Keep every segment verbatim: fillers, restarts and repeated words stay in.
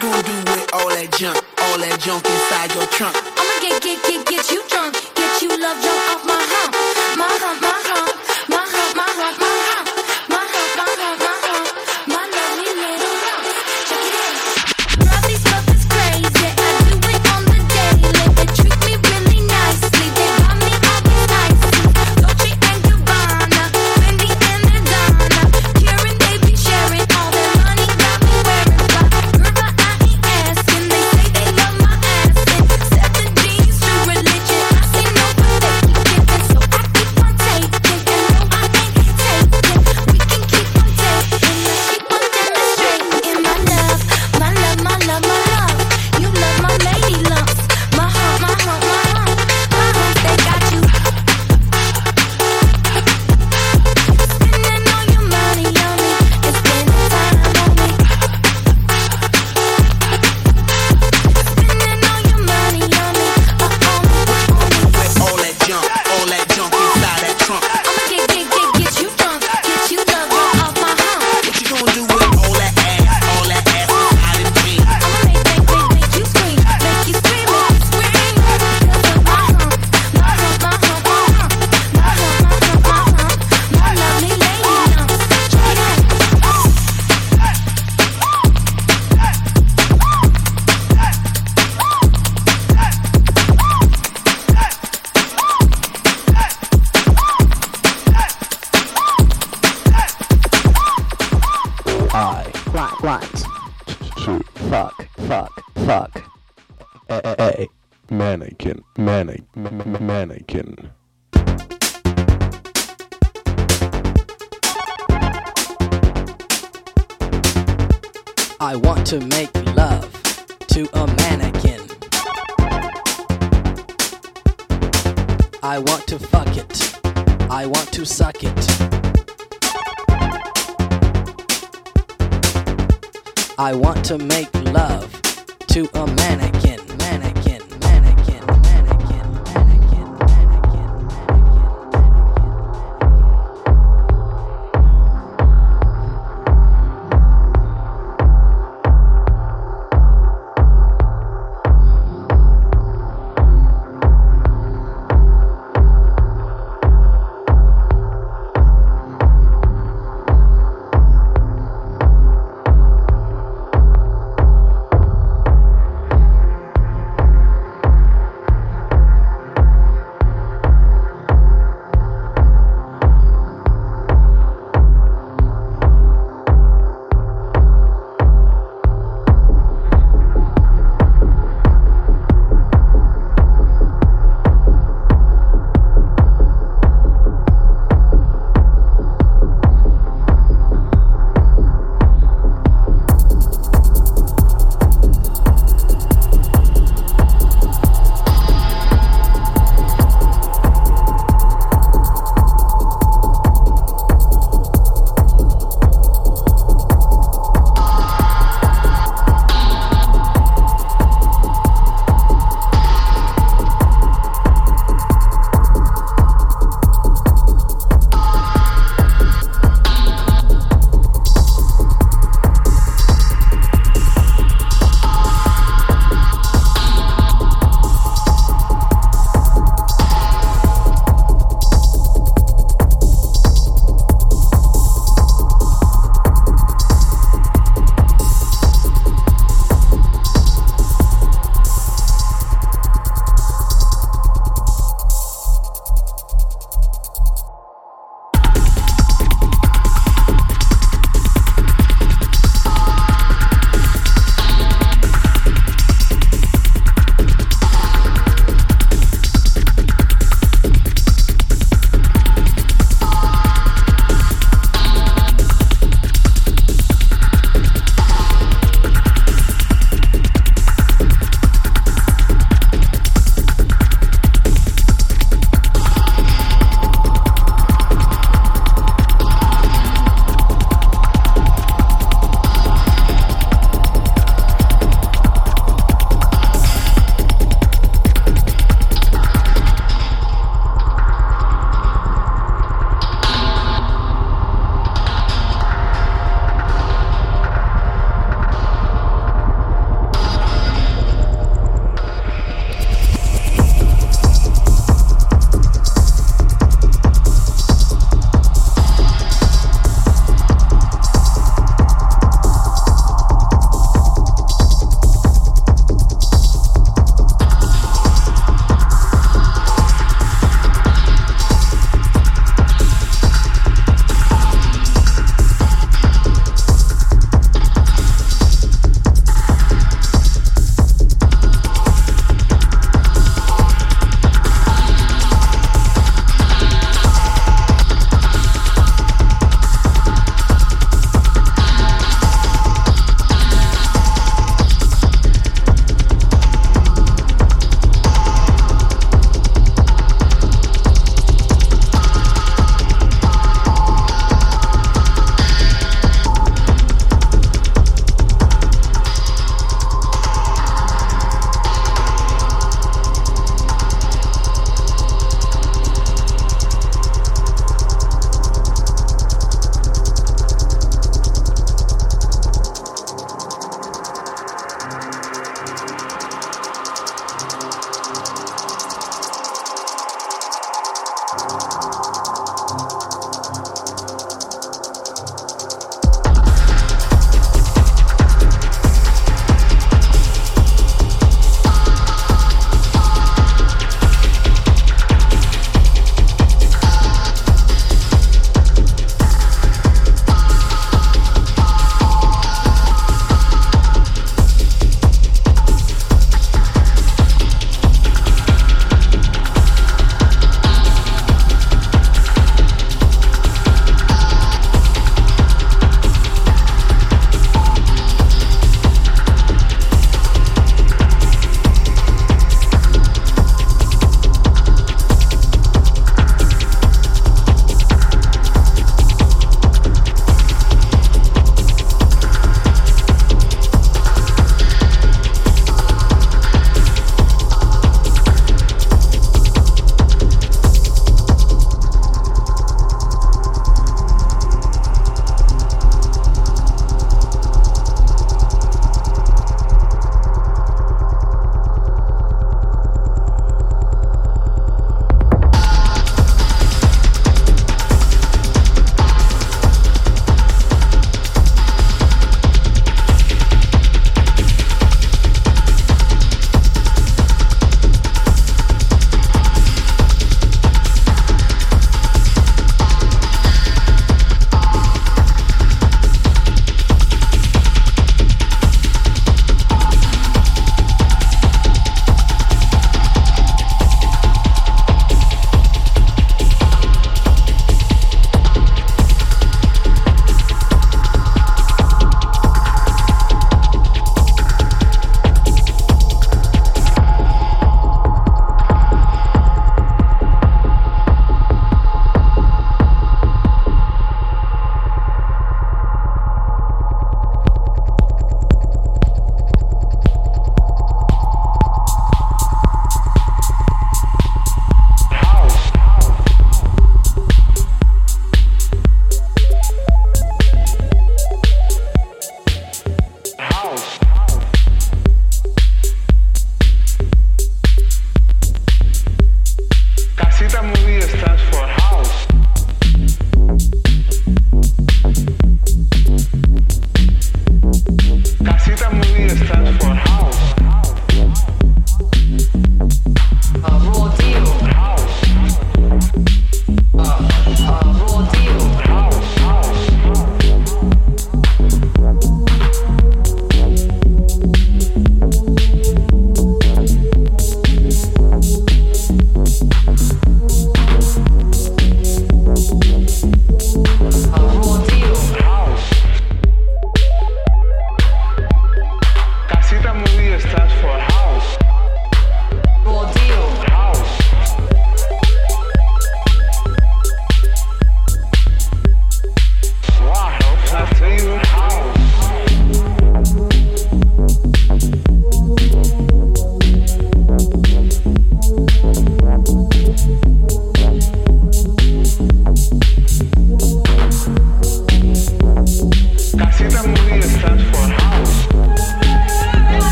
gonna do with all that junk, all that junk inside your trunk? I'ma get, get, get, get you drunk, get you love drunk off my hump, my hump, my hump, my hump, my hump, my hump, my hump, my hump, my hump, my lovely little hump. Check it out. Girl, these love is crazy. I do it on the daily. They treat me really nicely. They got me all these ices, Dolce and Gabbana, Fendi and Madonna. Karen, they be sharing all their money, got me wearing fly. Girl, but I ain't asking. They say they love my ass and seven G's to religion. I see no what they keep giving, so I keep on taking. And no, I ain't taking. We can keep on taking. Let's keep on demonstrating my love, my love, my love, my love. You love my lady lumps, my hump, my hump, my hump, my hump. They got you spending all your money on me and spending time on me. Spending all your money on me, uh, on me, on me. With all that junk, all that junk inside that trunk. I'ma get, get, get, get you drunk, get you love drunk off my hump. What you gonna do with all that ass, all that ass inside of me? I'ma make, make, make, make you scream, make you scream, make you scream. Because of my hump, my hump, my hump, my hump, my hump, my hump, my hump, my lovely lady lumps. Check it out. I want, want to fuck, fuck, fuck a, a mannequin, mannequin, mannequin. I want to make love to a mannequin. I want to fuck it. I want to suck it. I want to make love to a mannequin, mannequin, mannequin, mannequin, mannequin, mannequin.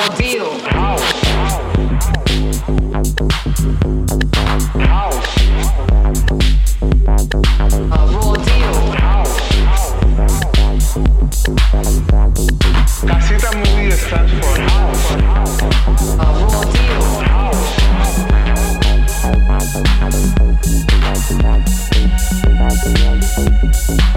raw deal. House. House. A raw deal. House. Casita movie stands for house. A raw deal. House. House.